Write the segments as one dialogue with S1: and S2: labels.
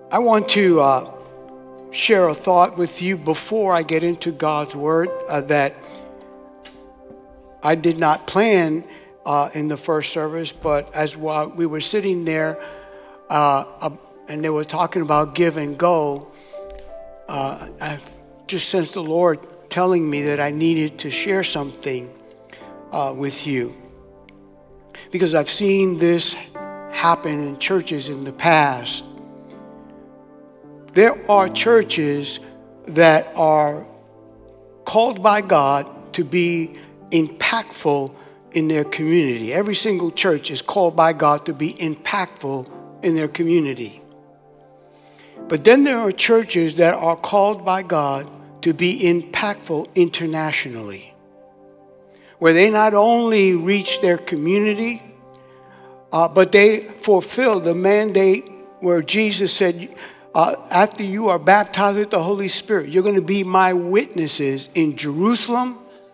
S1: I want to share a thought with you before I get into God's Word that I did not plan in the first service, but as while we were sitting there and they were talking about give and go, I just sensed the Lord telling me that I needed to share something with you. Because I've seen this happen in churches in the past. There are churches that are called by God to be impactful in their community. Every single church is called by God to be impactful in their community. But then there are churches that are called by God to be impactful internationally, where they not only reach their community, but they fulfill the mandate where Jesus said, after you are baptized with the Holy Spirit, you're going to be my witnesses in Jerusalem,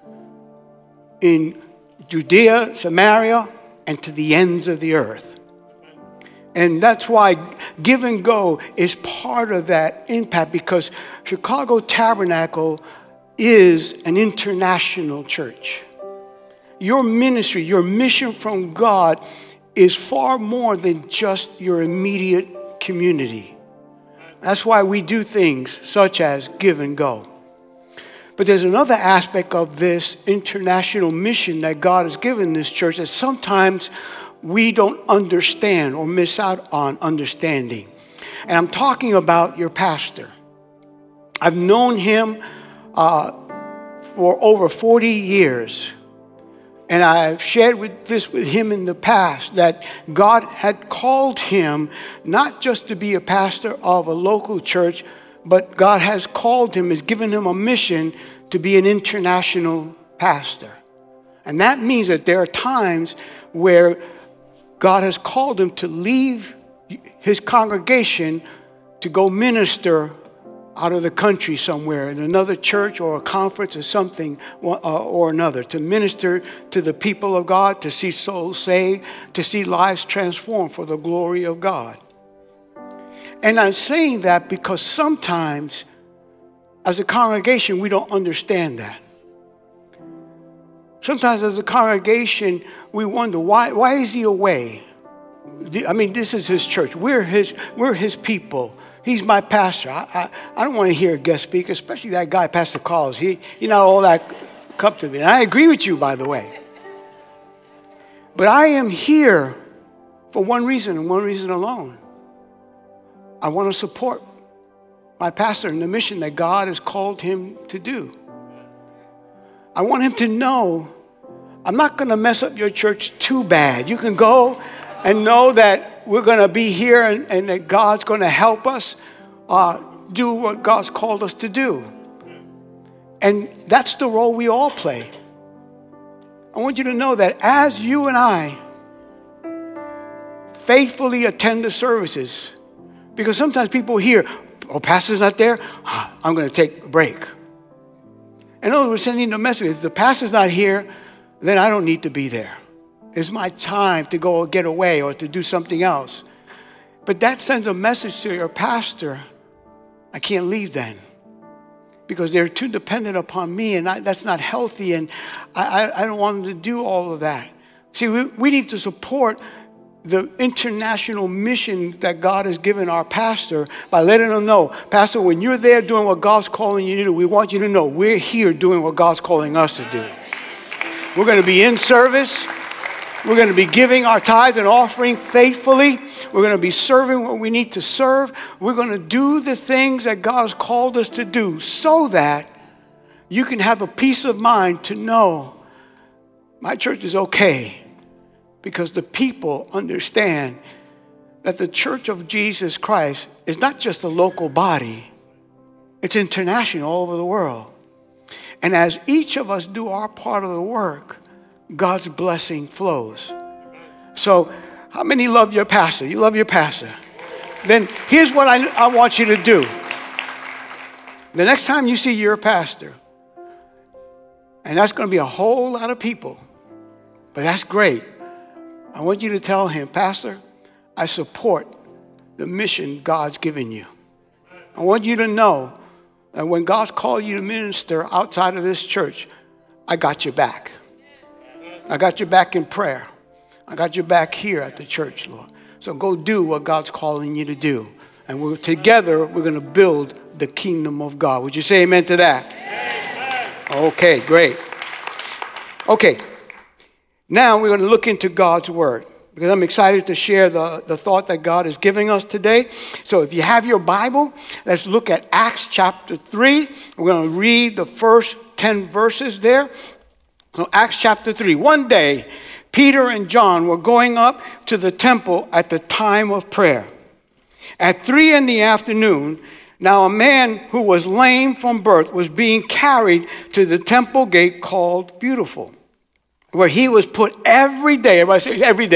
S1: in Judea, Samaria, and to the ends of the earth. And that's why Give and Go is part of that impact, because Chicago Tabernacle is an international church. Your ministry, your mission from God is far more than just your immediate community. That's why we do things such as Give and Go. But there's another aspect of this international mission that God has given this church that sometimes we don't understand or miss out on understanding. And I'm talking about your pastor. I've known him for over 40 years. And I've shared this with him in the past, that God had called him not just to be a pastor of a local church, but God has called him, has given him a mission to be an international pastor. And that means that there are times where God has called him to leave his congregation to go minister out of the country somewhere in another church or a conference or something or another, to minister to the people of God, to see souls saved, to see lives transformed for the glory of God. And I'm saying that because sometimes as a congregation, we don't understand that. Sometimes as a congregation, we wonder, why is he away? I mean, this is his church. We're his people. He's my pastor. I don't want to hear a guest speaker, especially that guy, Pastor Carlos. All that come to me. And I agree with you, by the way. But I am here for one reason and one reason alone. I want to support my pastor in the mission that God has called him to do. I want him to know I'm not going to mess up your church too bad. You can go and know that we're going to be here and that God's going to help us do what God's called us to do. And that's the role we all play. I want you to know that as you and I faithfully attend the services, because sometimes people hear, oh, pastor's not there, I'm going to take a break. In other words, we're sending a message. If the pastor's not here, then I don't need to be there. It's my time to go get away or to do something else. But that sends a message to your pastor. I can't leave then because they're too dependent upon me, and that's not healthy, and I don't want them to do all of that. See, we need to support the international mission that God has given our pastor by letting them know, Pastor, when you're there doing what God's calling you to do, we want you to know we're here doing what God's calling us to do. We're going to be in service. We're going to be giving our tithes and offering faithfully. We're going to be serving what we need to serve. We're going to do the things that God has called us to do so that you can have a peace of mind to know my church is okay, because the people understand that the Church of Jesus Christ is not just a local body. It's international all over the world. And as each of us do our part of the work, God's blessing flows. So how many love your pastor? You love your pastor. Then here's what I want you to do. The next time you see your pastor, and that's going to be a whole lot of people, but that's great. I want you to tell him, Pastor, I support the mission God's given you. I want you to know that when God's called you to minister outside of this church, I got your back. I got your back in prayer. I got your back here at the church, Lord. So go do what God's calling you to do. And together, we're going to build the kingdom of God. Would you say amen to that? Amen. Okay, great. Okay, now we're going to look into God's word, because I'm excited to share the thought that God is giving us today. So if you have your Bible, let's look at Acts chapter 3. We're going to read the first 10 verses there. So Acts chapter 3. One day, Peter and John were going up to the temple at the time of prayer. At 3 p.m, now a man who was lame from birth was being carried to the temple gate called Beautiful, where he was put every day, everybody say every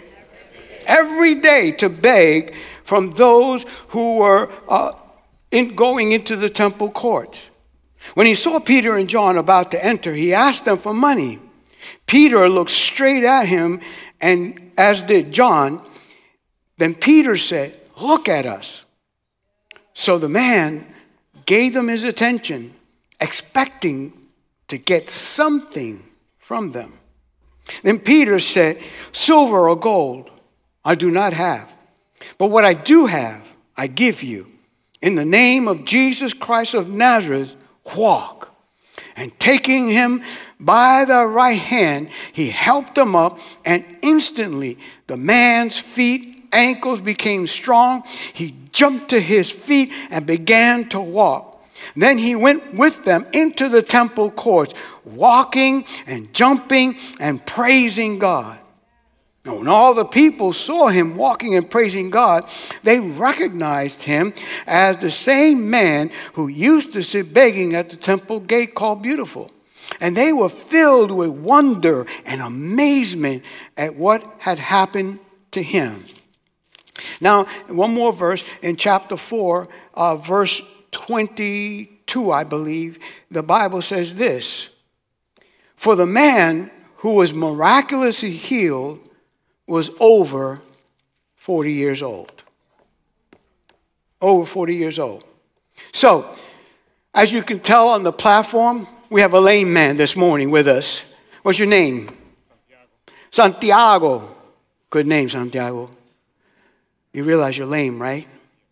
S1: day to beg from those who were going into the temple courts. When he saw Peter and John about to enter, he asked them for money. Peter looked straight at him, and as did John. Then Peter said, "Look at us." So the man gave them his attention, expecting to get something from them. Then Peter said, "Silver or gold I do not have, but what I do have I give you. In the name of Jesus Christ of Nazareth, walk." And taking him by the right hand, he helped him up, and instantly the man's ankles became strong. He jumped to his feet and began to walk. Then he went with them into the temple courts, walking and jumping and praising God. Now, when all the people saw him walking and praising God, they recognized him as the same man who used to sit begging at the temple gate called Beautiful. And they were filled with wonder and amazement at what had happened to him. Now, one more verse in chapter 4, verse 22, I believe, the Bible says this: "For the man who was miraculously healed was over 40 years old." Over 40 years old. So, as you can tell on the platform, we have a lame man this morning with us. What's your name? Santiago. Good name, Santiago. You realize you're lame, right?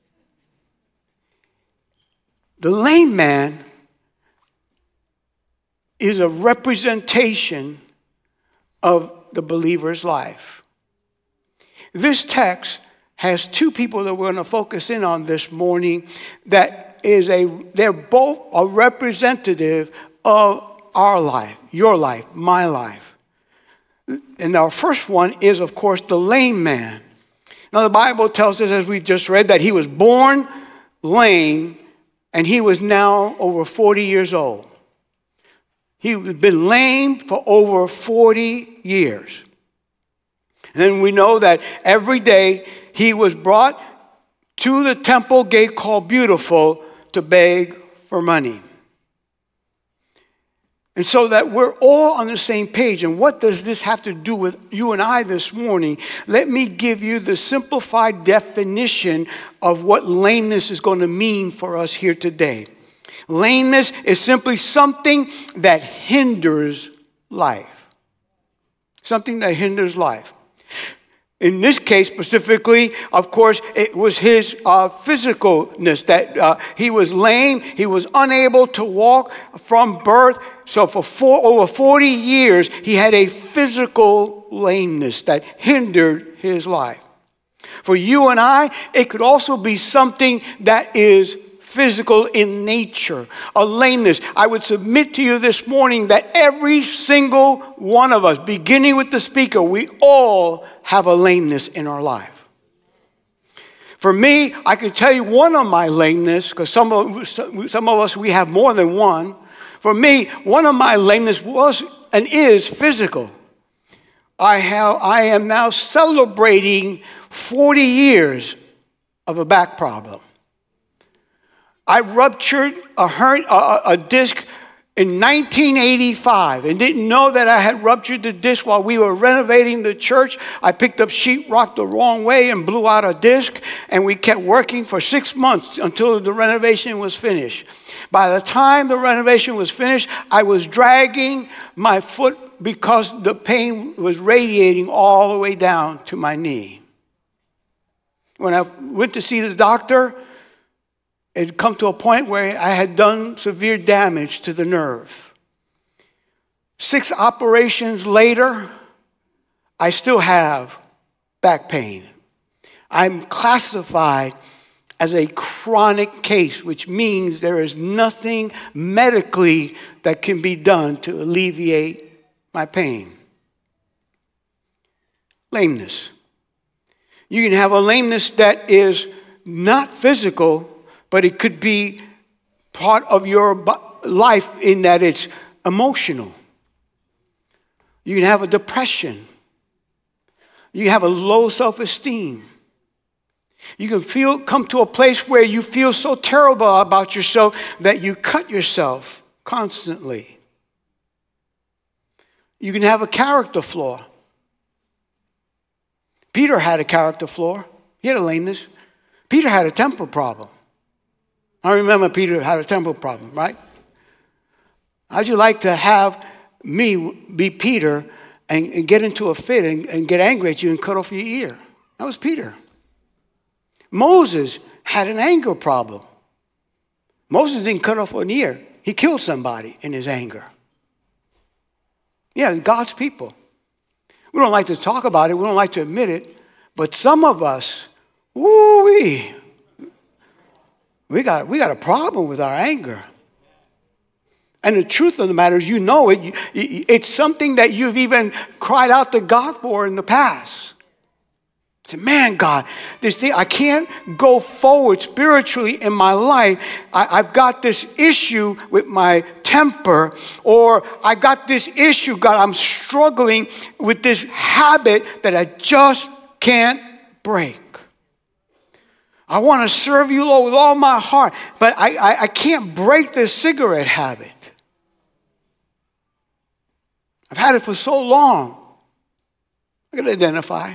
S1: The lame man is a representation of the believer's life. This text has two people that we're going to focus in on this morning they're both a representative of our life, your life, my life. And our first one is, of course, the lame man. Now, the Bible tells us, as we've just read, that he was born lame, and he was now over 40 years old. He had been lame for over 40 years. And then we know that every day he was brought to the temple gate called Beautiful to beg for money. And so that we're all on the same page. And what does this have to do with you and I this morning? Let me give you the simplified definition of what lameness is going to mean for us here today. Lameness is simply something that hinders life. Something that hinders life. In this case specifically, of course, it was his physicalness that he was lame. He was unable to walk from birth. So for over 40 years, he had a physical lameness that hindered his life. For you and I, it could also be something that is physical in nature, a lameness. I would submit to you this morning that every single one of us, beginning with the speaker, we all have a lameness in our life. For me, I can tell you one of my lameness, because some of us, we have more than one. For me, one of my lameness was and is physical. I am now celebrating 40 years of a back problem. I ruptured a disc in 1985 and didn't know that I had ruptured the disc while we were renovating the church. I picked up sheetrock the wrong way and blew out a disc, and we kept working for 6 months until the renovation was finished. By the time the renovation was finished, I was dragging my foot because the pain was radiating all the way down to my knee. When I went to see the doctor, it had come to a point where I had done severe damage to the nerve. 6 operations later, I still have back pain. I'm classified as a chronic case, which means there is nothing medically that can be done to alleviate my pain. Lameness. You can have a lameness that is not physical, but it could be part of your life in that it's emotional. You can have a depression. You can have a low self-esteem. You can come to a place where you feel so terrible about yourself that you cut yourself constantly. You can have a character flaw. Peter had a character flaw. He had a lameness. Peter had a temper problem. I remember Peter had a temper problem, right? How'd you like to have me be Peter and get into a fit and get angry at you and cut off your ear? That was Peter. Moses had an anger problem. Moses didn't cut off an ear. He killed somebody in his anger. Yeah, God's people. We don't like to talk about it. We don't like to admit it. But some of us, woo-wee, we got a problem with our anger. And the truth of the matter is, you know it. It's something that you've even cried out to God for in the past. Say, man, God, this thing, I can't go forward spiritually in my life. I've got this issue with my temper, or I got this issue, God, I'm struggling with this habit that I just can't break. I want to serve you, Lord, with all my heart, but I can't break this cigarette habit. I've had it for so long. I can identify.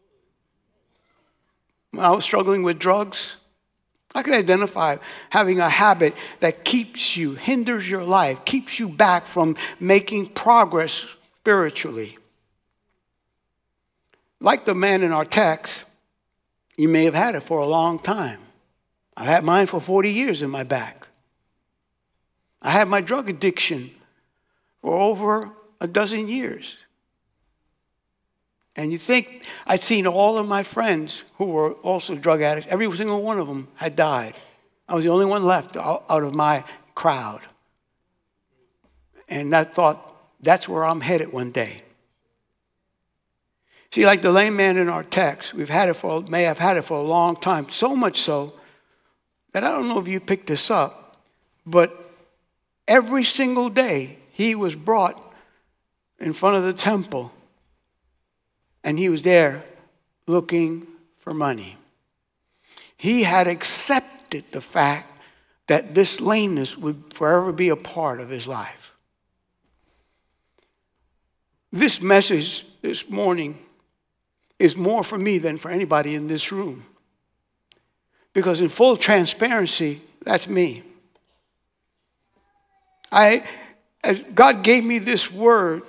S1: When I was struggling with drugs, I can identify having a habit that hinders your life, keeps you back from making progress spiritually. Like the man in our text, you may have had it for a long time. I've had mine for 40 years in my back. I had my drug addiction for over a dozen years. And you think, I'd seen all of my friends who were also drug addicts. Every single one of them had died. I was the only one left out of my crowd. And I thought, that's where I'm headed one day. See, like the lame man in our text, may have had it for a long time. So much so that I don't know if you picked this up, but every single day he was brought in front of the temple, and he was there looking for money. He had accepted the fact that this lameness would forever be a part of his life. This message this morning is more for me than for anybody in this room. Because in full transparency, that's me. As God gave me this word,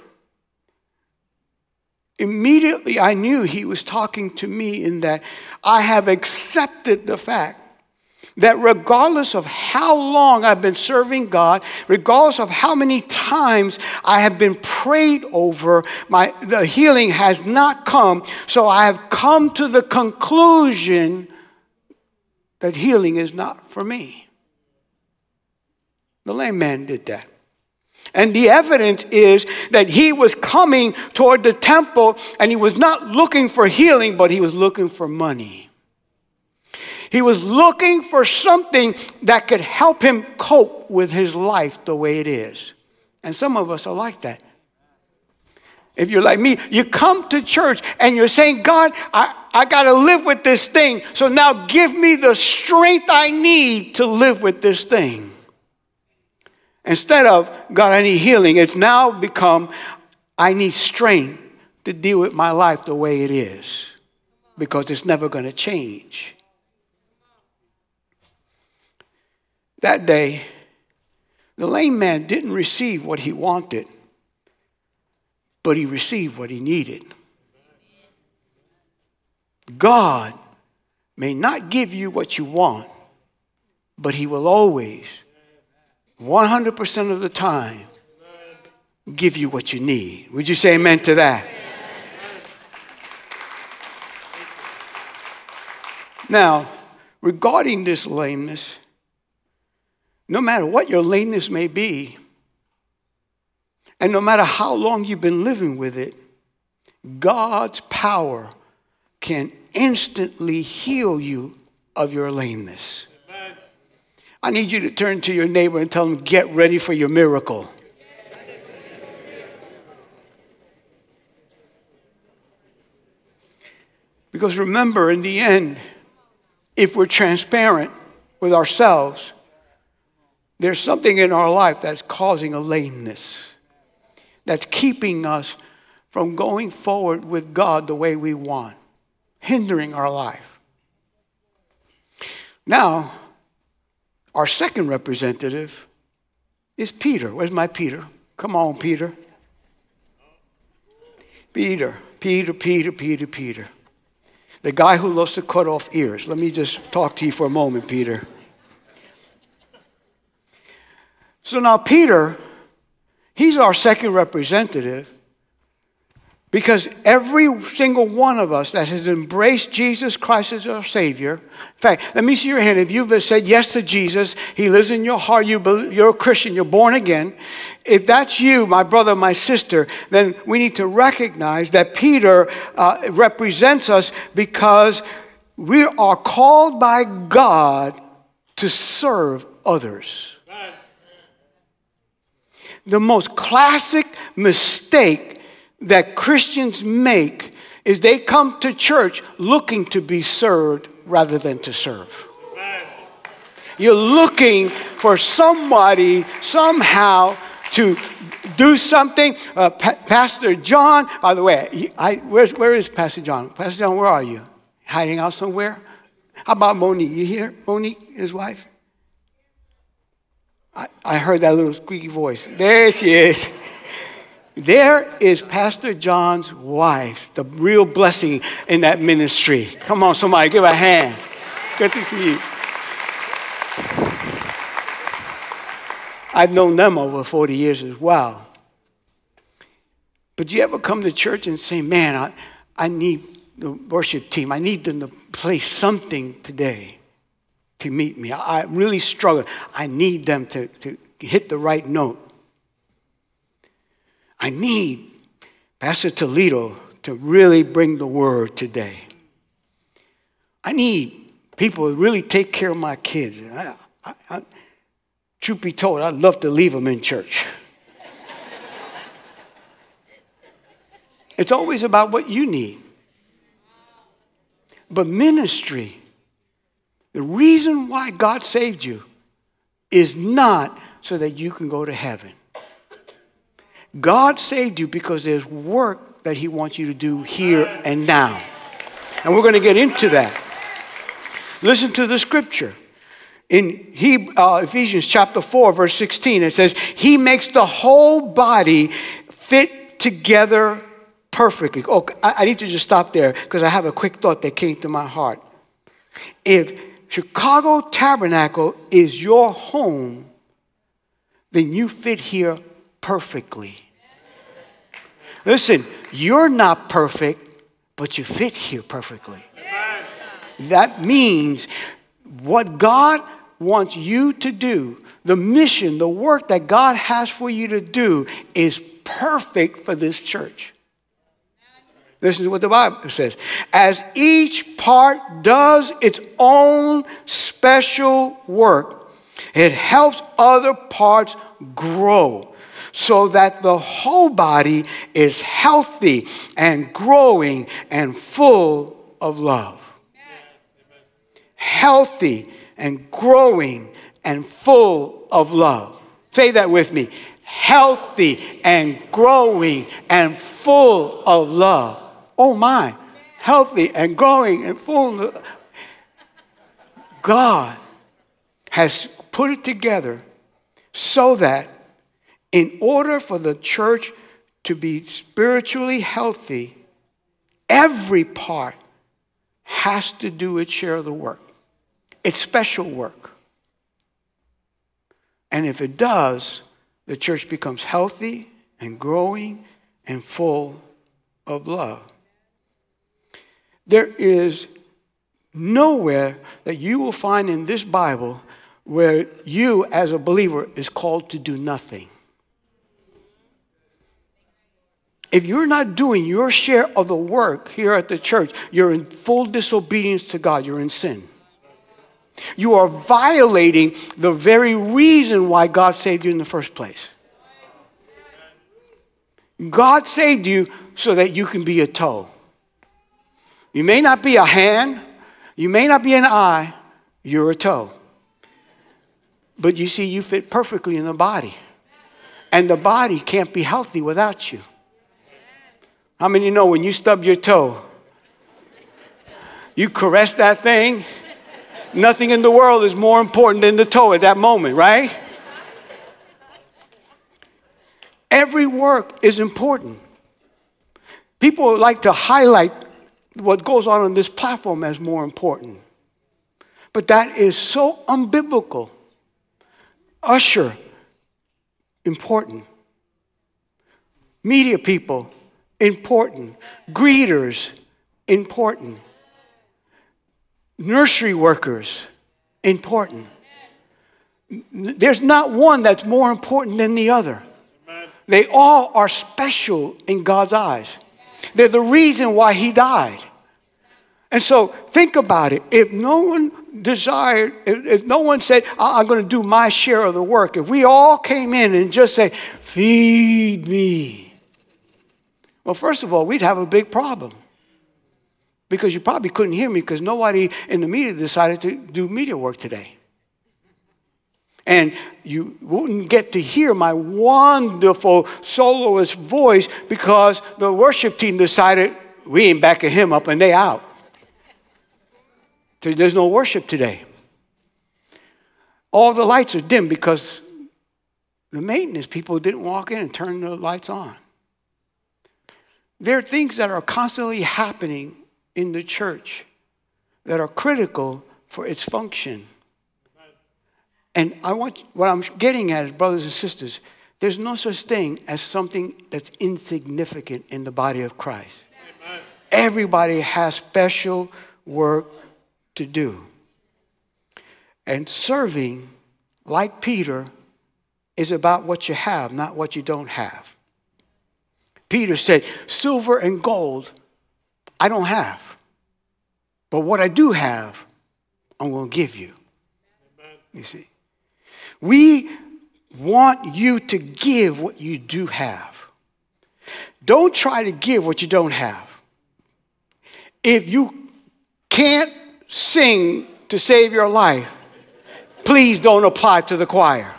S1: immediately I knew he was talking to me in that I have accepted the fact that regardless of how long I've been serving God, regardless of how many times I have been prayed over, the healing has not come. So I have come to the conclusion that healing is not for me. The lame man did that. And the evidence is that he was coming toward the temple and he was not looking for healing, but he was looking for money. He was looking for something that could help him cope with his life the way it is. And some of us are like that. If you're like me, you come to church and you're saying, God, I got to live with this thing. So now give me the strength I need to live with this thing. Instead of, God, I need healing, it's now become, I need strength to deal with my life the way it is, because it's never going to change. That day, the lame man didn't receive what he wanted, but he received what he needed. God may not give you what you want, but he will always, 100% of the time, give you what you need. Would you say amen to that? Now, regarding this lameness, no matter what your lameness may be, and no matter how long you've been living with it, God's power can instantly heal you of your lameness. Amen. I need you to turn to your neighbor and tell him, get ready for your miracle. Because remember, in the end, if we're transparent with ourselves, there's something in our life that's causing a lameness, that's keeping us from going forward with God the way we want, hindering our life. Now, our second representative is Peter. Where's my Peter? Come on, Peter. Peter. The guy who loves to cut off ears. Let me just talk to you for a moment, Peter. So now Peter, he's our second representative, because every single one of us that has embraced Jesus Christ as our Savior, in fact, let me see your hand. If you've said yes to Jesus, he lives in your heart, you're a Christian, you're born again. If that's you, my brother, my sister, then we need to recognize that Peter represents us, because we are called by God to serve others. The most classic mistake that Christians make is they come to church looking to be served rather than to serve. You're looking for somebody somehow to do something. Pastor John, by the way, where is Pastor John? Pastor John, where are you? Hiding out somewhere? How about Monique? You here? Monique, his wife? I heard that little squeaky voice. There she is. There is Pastor John's wife, the real blessing in that ministry. Come on, somebody, give her a hand. Good to see you. I've known them over 40 years as well. But do you ever come to church and say, man, I need the worship team. I need them to play something today to meet me. I really struggle. I need them to hit the right note. I need Pastor Toledo to really bring the word today. I need people to really take care of my kids. Truth be told, I'd love to leave them in church. It's always about what you need. But ministry, the reason why God saved you is not so that you can go to heaven. God saved you because there's work that he wants you to do here and now. And we're going to get into that. Listen to the scripture. In Ephesians chapter 4, verse 16, it says, he makes the whole body fit together perfectly. Oh, I need to just stop there because I have a quick thought that came to my heart. If Chicago Tabernacle is your home, then you fit here perfectly. Listen, you're not perfect, but you fit here perfectly. That means what God wants you to do, the mission, the work that God has for you to do is perfect for this church. Listen to what the Bible says. As each part does its own special work, it helps other parts grow so that the whole body is healthy and growing and full of love. Healthy and growing and full of love. Say that with me. Healthy and growing and full of love. Oh my. Healthy and growing and full of love. God has put it together so that in order for the church to be spiritually healthy, every part has to do its share of the work. It's special work. And if it does, the church becomes healthy and growing and full of love. There is nowhere that you will find in this Bible where you as a believer is called to do nothing. If you're not doing your share of the work here at the church, you're in full disobedience to God. You're in sin. You are violating the very reason why God saved you in the first place. God saved you so that you can be a toe. You may not be a hand. You may not be an eye. You're a toe. But you see, you fit perfectly in the body. And the body can't be healthy without you. How many know when you stub your toe, you caress that thing? Nothing in the world is more important than the toe at that moment, right? Every work is important. People like to highlight what goes on this platform as more important. But that is so unbiblical. Usher, important. Media people, important. Greeters, important. Nursery workers, important. There's not one that's more important than the other. They all are special in God's eyes. They're the reason why he died. And so think about it. If no one desired, if no one said, I'm going to do my share of the work, if we all came in and just say, feed me. Well, first of all, we'd have a big problem. Because you probably couldn't hear me because nobody in the media decided to do media work today. And you wouldn't get to hear my wonderful soloist voice because the worship team decided we ain't backing him up and they out. So there's no worship today. All the lights are dim because the maintenance people didn't walk in and turn the lights on. There are things that are constantly happening in the church that are critical for its function. And what I'm getting at is, brothers and sisters, there's no such thing as something that's insignificant in the body of Christ. Amen. Everybody has special work to do. And serving, like Peter, is about what you have, not what you don't have. Peter said, silver and gold I don't have. But what I do have, I'm going to give you. Amen. You see. We want you to give what you do have. Don't try to give what you don't have. If you can't sing to save your life, please don't apply to the choir.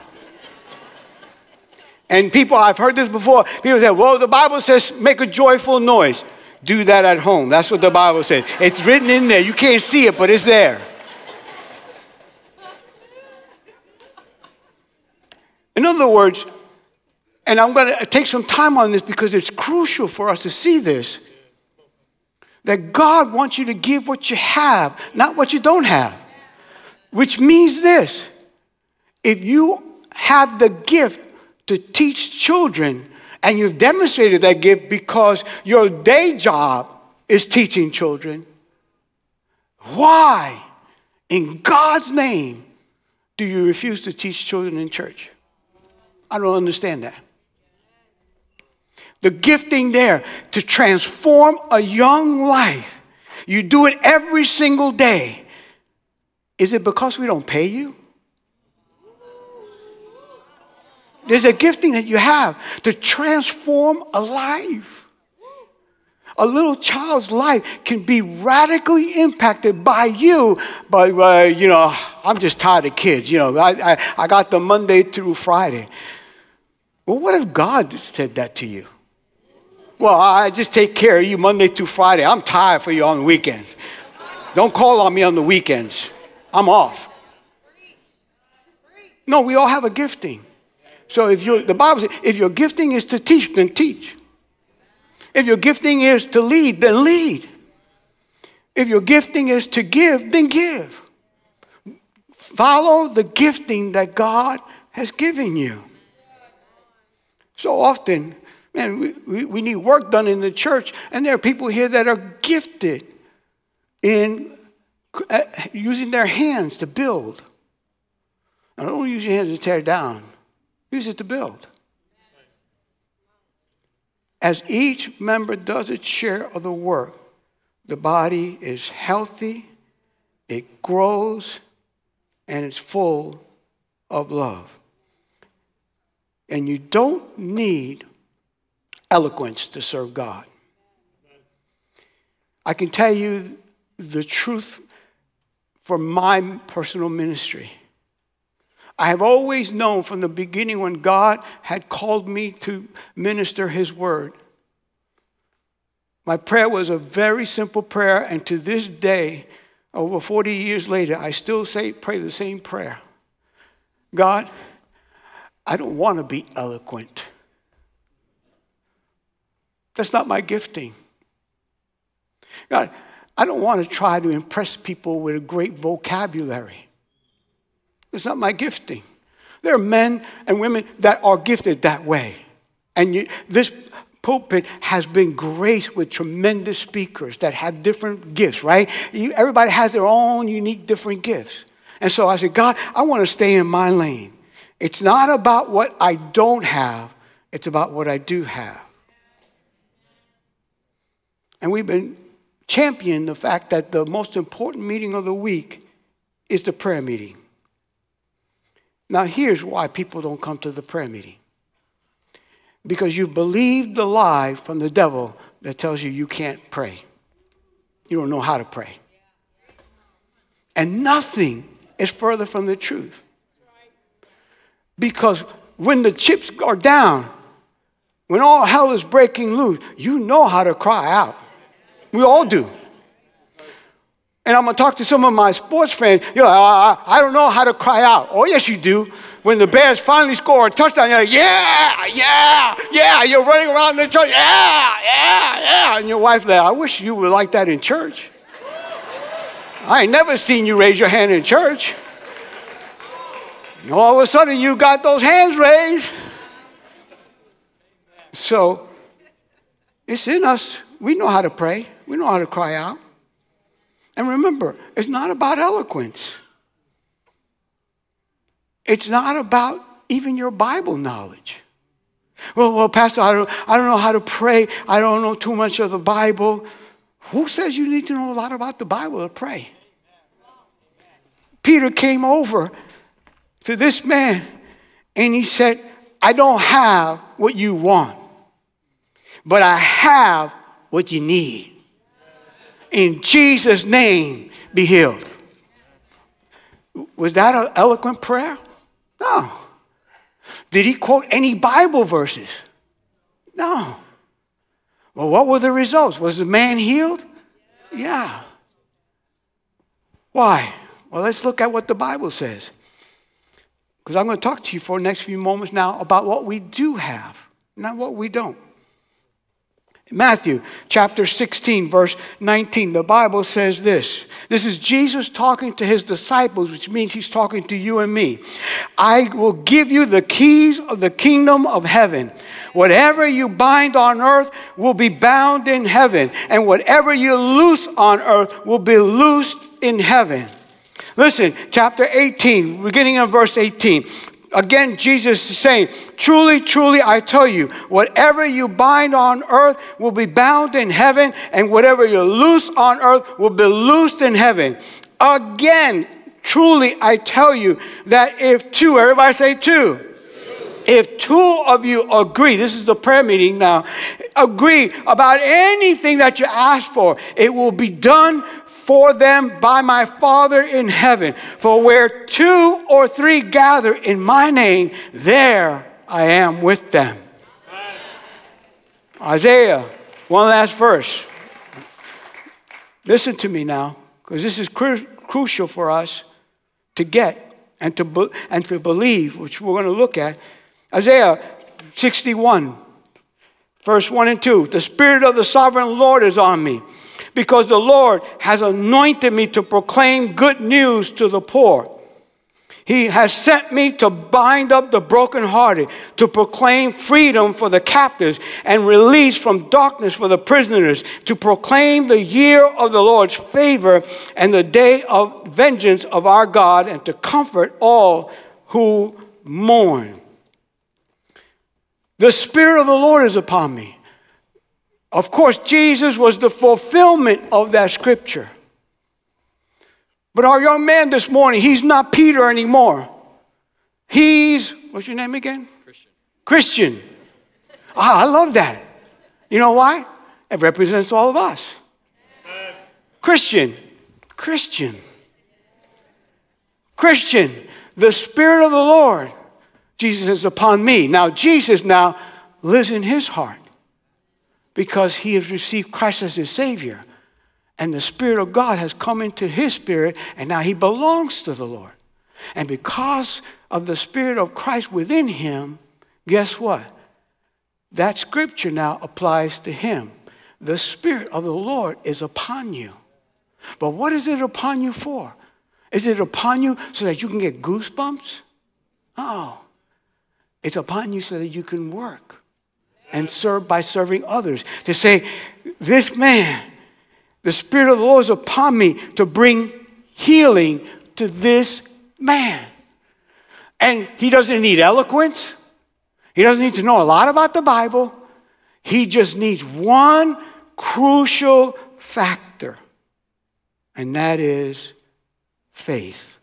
S1: And people, I've heard this before, people say, well, the Bible says make a joyful noise. Do that at home. That's what the Bible says. It's written in there. You can't see it, but it's there. In other words, and I'm going to take some time on this because it's crucial for us to see this, that God wants you to give what you have, not what you don't have. Which means this: if you have the gift to teach children, and you've demonstrated that gift because your day job is teaching children, why, in God's name, do you refuse to teach children in church? I don't understand that. The gifting there to transform a young life, you do it every single day. Is it because we don't pay you? There's a gifting that you have to transform a life. A little child's life can be radically impacted by you, but, I'm just tired of kids. I got them Monday through Friday. Well, what if God said that to you? Well, I just take care of you Monday through Friday. I'm tired for you on the weekends. Don't call on me on the weekends. I'm off. No, we all have a gifting. So the Bible says, if your gifting is to teach, then teach. If your gifting is to lead, then lead. If your gifting is to give, then give. Follow the gifting that God has given you. So often, man, we need work done in the church, and there are people here that are gifted in using their hands to build. Now, don't use your hands to tear down. Use it to build. As each member does its share of the work, the body is healthy, it grows, and it's full of love. And you don't need eloquence to serve God. I can tell you the truth from my personal ministry. I have always known from the beginning when God had called me to minister his word. My prayer was a very simple prayer, and to this day, over 40 years later, I still pray the same prayer. God, I don't want to be eloquent. That's not my gifting. God, I don't want to try to impress people with a great vocabulary. It's not my gifting. There are men and women that are gifted that way. And this pulpit has been graced with tremendous speakers that have different gifts, right? Everybody has their own unique different gifts. And so I said, God, I want to stay in my lane. It's not about what I don't have. It's about what I do have. And we've been championing the fact that the most important meeting of the week is the prayer meeting. Now, here's why people don't come to the prayer meeting. Because you've believed the lie from the devil that tells you you can't pray. You don't know how to pray. And nothing is further from the truth. Because when the chips are down, when all hell is breaking loose, you know how to cry out. We all do. And I'm going to talk to some of my sports friends. I don't know how to cry out. Oh, yes, you do. When the Bears finally score a touchdown, you're like, yeah. You're running around the church. Yeah. And your wife's like, I wish you were like that in church. I ain't never seen you raise your hand in church. And all of a sudden, you got those hands raised. So, it's in us. We know how to pray. We know how to cry out. And remember, it's not about eloquence. It's not about even your Bible knowledge. Well, Pastor, I don't know how to pray. I don't know too much of the Bible. Who says you need to know a lot about the Bible to pray? Peter came over to this man and he said, I don't have what you want, but I have what you need. In Jesus' name, be healed. Was that an eloquent prayer? No. Did he quote any Bible verses? No. Well, what were the results? Was the man healed? Yeah. Why? Well, let's look at what the Bible says. Because I'm going to talk to you for the next few moments now about what we do have, not what we don't. Matthew chapter 16, verse 19, the Bible says this. This is Jesus talking to his disciples, which means he's talking to you and me. I will give you the keys of the kingdom of heaven. Whatever you bind on earth will be bound in heaven, and whatever you loose on earth will be loosed in heaven. Listen, chapter 18, beginning of verse 18. Again, Jesus is saying, truly, truly, I tell you, whatever you bind on earth will be bound in heaven, and whatever you loose on earth will be loosed in heaven. Again, truly, I tell you that if two, everybody say two. If two of you agree, this is the prayer meeting now, agree about anything that you ask for, it will be done for them by my Father in heaven. For where 2 or 3 gather in my name, there I am with them. Isaiah, one last verse. Listen to me now, because this is crucial for us to get and to believe, which we're going to look at. Isaiah 61, verse 1 and 2. The Spirit of the Sovereign Lord is on me, because the Lord has anointed me to proclaim good news to the poor. He has sent me to bind up the brokenhearted, to proclaim freedom for the captives and release from darkness for the prisoners, to proclaim the year of the Lord's favor and the day of vengeance of our God, and to comfort all who mourn. The Spirit of the Lord is upon me. Of course, Jesus was the fulfillment of that scripture. But our young man this morning, he's not Peter anymore. He's, what's your name again? Christian. I love that. You know why? It represents all of us. Christian. The Spirit of the Lord, Jesus, is upon me. Now, Jesus now lives in his heart because he has received Christ as his Savior. And the Spirit of God has come into his spirit, and now he belongs to the Lord. And because of the Spirit of Christ within him, guess what? That scripture now applies to him. The Spirit of the Lord is upon you. But what is it upon you for? Is it upon you so that you can get goosebumps? Oh, it's upon you so that you can work and serve by serving others. To say, this man, the Spirit of the Lord is upon me to bring healing to this man. And he doesn't need eloquence. He doesn't need to know a lot about the Bible. He just needs one crucial factor, and that is faith.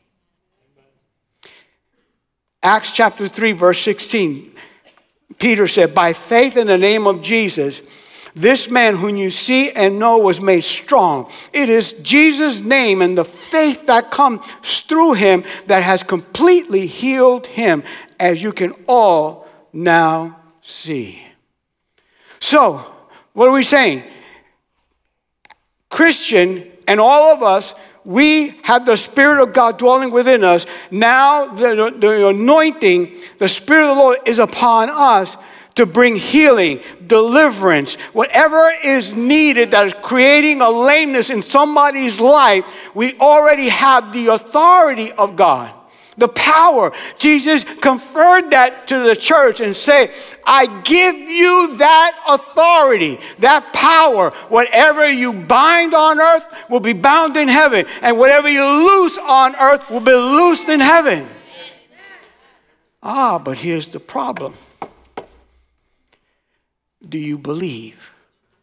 S1: Acts chapter 3, verse 16, Peter said, by faith in the name of Jesus, this man whom you see and know was made strong. It is Jesus' name and the faith that comes through him that has completely healed him, as you can all now see. So, what are we saying? Christian and all of us, we have the Spirit of God dwelling within us. Now the anointing, the Spirit of the Lord is upon us to bring healing, deliverance, whatever is needed that is creating a lameness in somebody's life. We already have the authority of God, the power. Jesus conferred that to the church and said, I give you that authority, that power. Whatever you bind on earth will be bound in heaven, and whatever you loose on earth will be loosed in heaven. But here's the problem. Do you believe?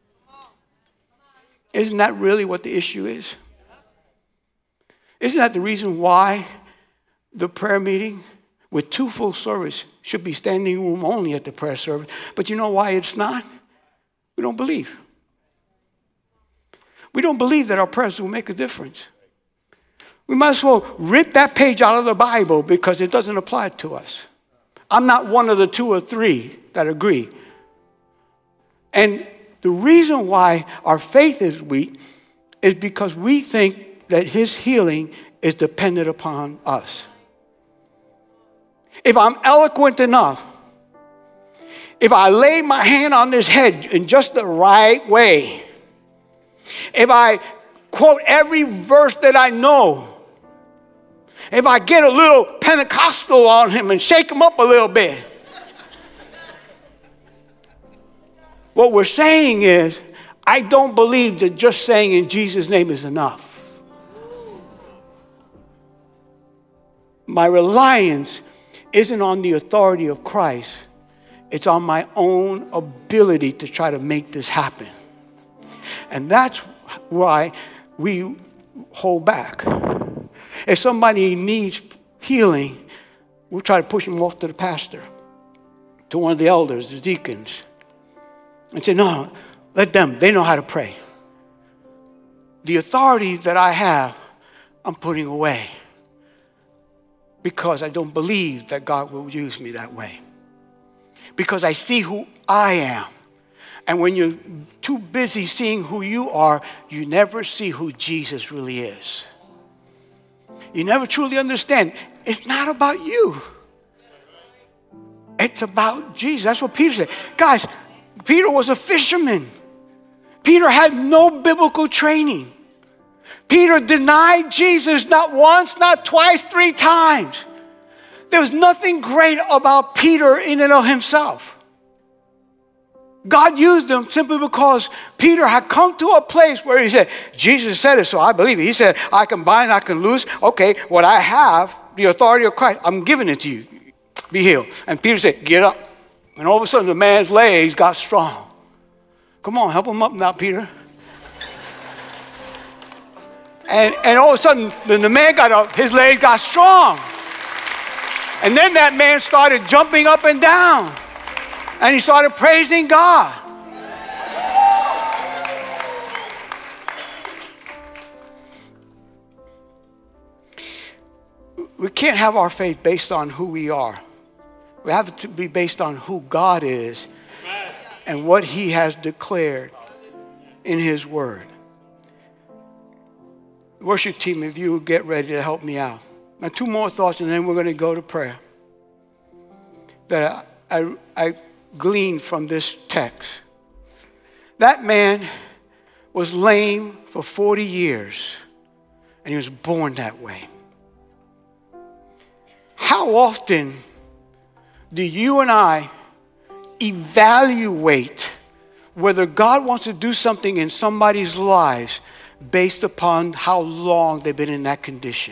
S1: Isn't that really what the issue is? Isn't that the reason why the prayer meeting with 2 full service should be standing room only at the prayer service? But you know why it's not? We don't believe. We don't believe that our prayers will make a difference. We might as well rip that page out of the Bible because it doesn't apply to us. I'm not one of the 2 or 3 that agree. And the reason why our faith is weak is because we think that his healing is dependent upon us. If I'm eloquent enough, if I lay my hand on his head in just the right way, if I quote every verse that I know, if I get a little Pentecostal on him and shake him up a little bit, what we're saying is, I don't believe that just saying in Jesus' name is enough. My reliance isn't on the authority of Christ. It's on my own ability to try to make this happen. And that's why we hold back. If somebody needs healing, we'll try to push them off to the pastor, to one of the elders, the deacons. and say, no, let them. They know how to pray. The authority that I have, I'm putting away because I don't believe that God will use me that way. Because I see who I am. And when you're too busy seeing who you are, you never see who Jesus really is. You never truly understand. It's not about you. It's about Jesus. That's what Peter said. Guys, Peter was a fisherman. Peter had no biblical training. Peter denied Jesus not once, not twice, 3 times. There was nothing great about Peter in and of himself. God used him simply because Peter had come to a place where he said, Jesus said it, so I believe it. He said, I can bind, I can loose. Okay, what I have, the authority of Christ, I'm giving it to you. Be healed. And Peter said, get up. And all of a sudden, the man's legs got strong. Come on, help him up now, Peter. And all of a sudden, the man got up, his legs got strong. And then that man started jumping up and down. And he started praising God. We can't have our faith based on who we are. We have it to be based on who God is and what he has declared in his word. Worship team, if you would get ready to help me out. Now, 2 more thoughts, and then we're going to go to prayer. That I gleaned from this text. That man was lame for 40 years, and he was born that way. How often do you and I evaluate whether God wants to do something in somebody's lives based upon how long they've been in that condition?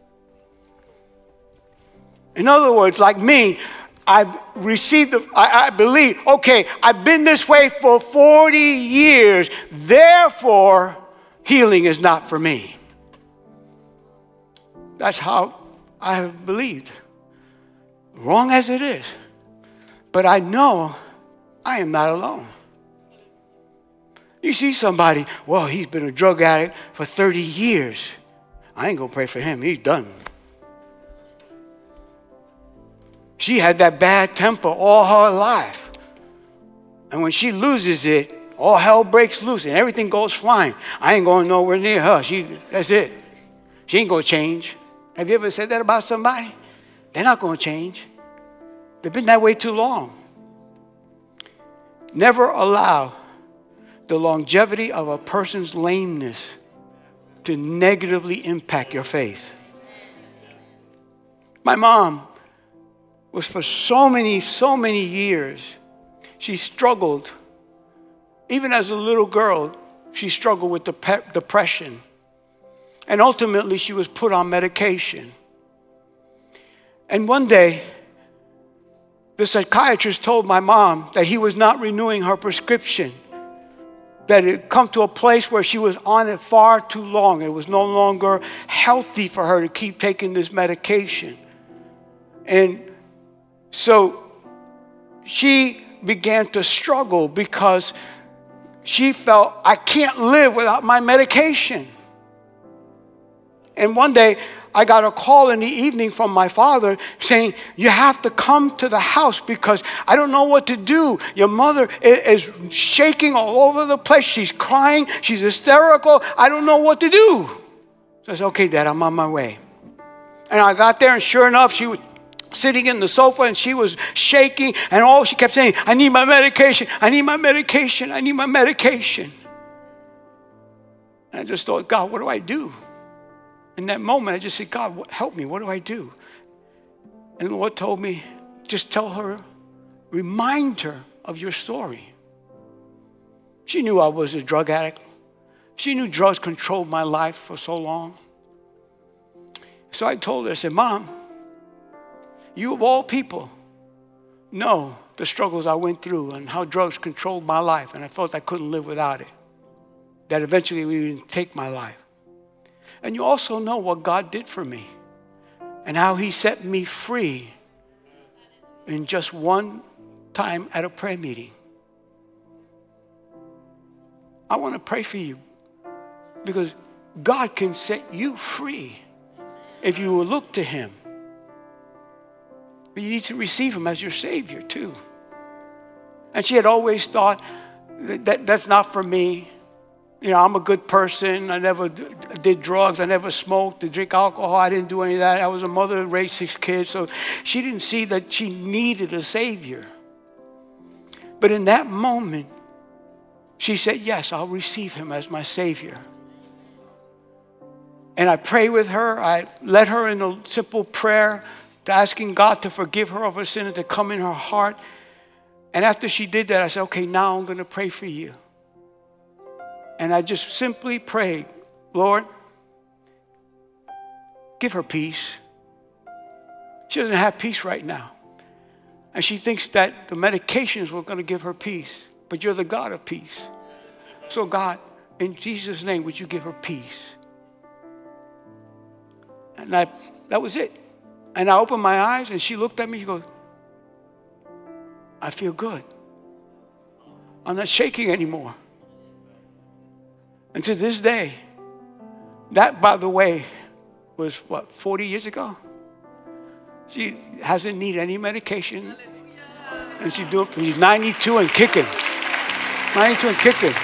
S1: In other words, like me, I've received, I believe, okay, I've been this way for 40 years, therefore healing is not for me. That's how I have believed. Wrong as it is. But I know I am not alone. You see somebody, well, he's been a drug addict for 30 years. I ain't going to pray for him. He's done. She had that bad temper all her life. And when she loses it, all hell breaks loose and everything goes flying. I ain't going nowhere near her. That's it. She ain't going to change. Have you ever said that about somebody? They're not going to change. They've been that way too long. Never allow the longevity of a person's lameness to negatively impact your faith. My mom was for so many years, she struggled. Even as a little girl, she struggled with depression. And ultimately, she was put on medication. And one day, the psychiatrist told my mom that he was not renewing her prescription, that it had come to a place where she was on it far too long. It was no longer healthy for her to keep taking this medication. And so she began to struggle because she felt, I can't live without my medication. And one day, I got a call in the evening from my father saying, you have to come to the house because I don't know what to do. Your mother is shaking all over the place. She's crying. She's hysterical. I don't know what to do. So I said, okay, Dad, I'm on my way. And I got there, and sure enough, she was sitting in the sofa, and she was shaking, and all she kept saying, I need my medication. I need my medication. I need my medication. And I just thought, God, what do I do? In that moment, I just said, God, help me. What do I do? And the Lord told me, just tell her, remind her of your story. She knew I was a drug addict. She knew drugs controlled my life for so long. So I told her, I said, Mom, you of all people know the struggles I went through and how drugs controlled my life, and I felt I couldn't live without it. That eventually would even take my life. And you also know what God did for me and how he set me free in just one time at a prayer meeting. I want to pray for you because God can set you free if you will look to him. But you need to receive him as your Savior too. And she had always thought, that's not for me. You know, I'm a good person. I never did drugs. I never smoked, drink alcohol. I didn't do any of that. I was a mother, raised 6 kids. So she didn't see that she needed a Savior. But in that moment, she said, yes, I'll receive him as my Savior. And I prayed with her. I led her in a simple prayer to asking God to forgive her of her sin and to come in her heart. And after she did that, I said, okay, now I'm going to pray for you. And I just simply prayed, Lord, give her peace. She doesn't have peace right now. And she thinks that the medications were going to give her peace. But you're the God of peace. So God, in Jesus' name, would you give her peace? And that was it. And I opened my eyes and she looked at me. She goes, I feel good. I'm not shaking anymore. And to this day, that, by the way, was 40 years ago? She hasn't needed any medication. And she's 92 and kicking. 92 and kicking.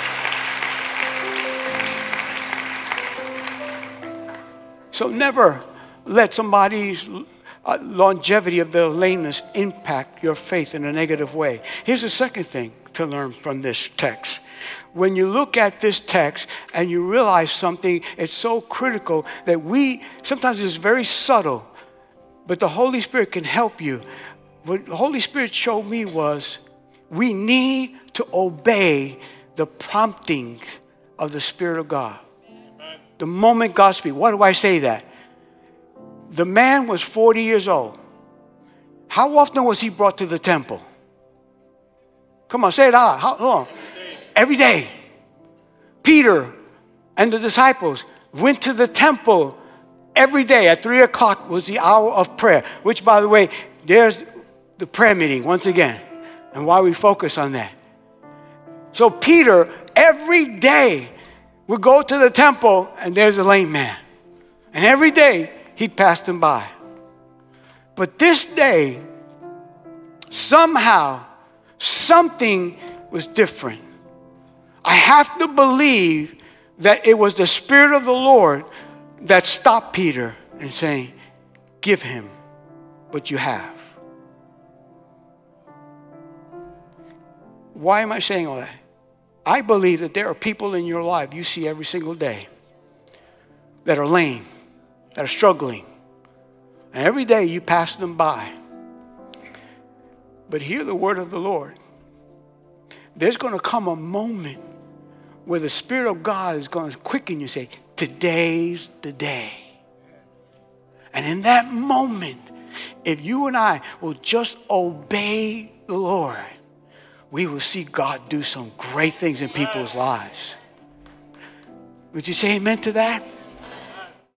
S1: So never let somebody's longevity of their lameness impact your faith in a negative way. Here's the second thing to learn from this text. When you look at this text and you realize something, it's so critical that sometimes it's very subtle, but the Holy Spirit can help you. What the Holy Spirit showed me was we need to obey the prompting of the Spirit of God. The moment God speaks. Why do I say that? The man was 40 years old. How often was he brought to the temple? Come on, say it out. How long? Every day. Peter and the disciples went to the temple every day. At 3 o'clock was the hour of prayer, which, by the way, there's the prayer meeting once again, and why we focus on that. So Peter, every day, would go to the temple, and there's a lame man. And every day, he passed him by. But this day, somehow, something was different. I have to believe that it was the Spirit of the Lord that stopped Peter and saying, give him what you have. Why am I saying all that? I believe that there are people in your life you see every single day that are lame, that are struggling. And every day you pass them by. But hear the word of the Lord. There's going to come a moment where the Spirit of God is going to quicken you and say, today's the day. And in that moment, if you and I will just obey the Lord, we will see God do some great things in people's lives. Would you say amen to that?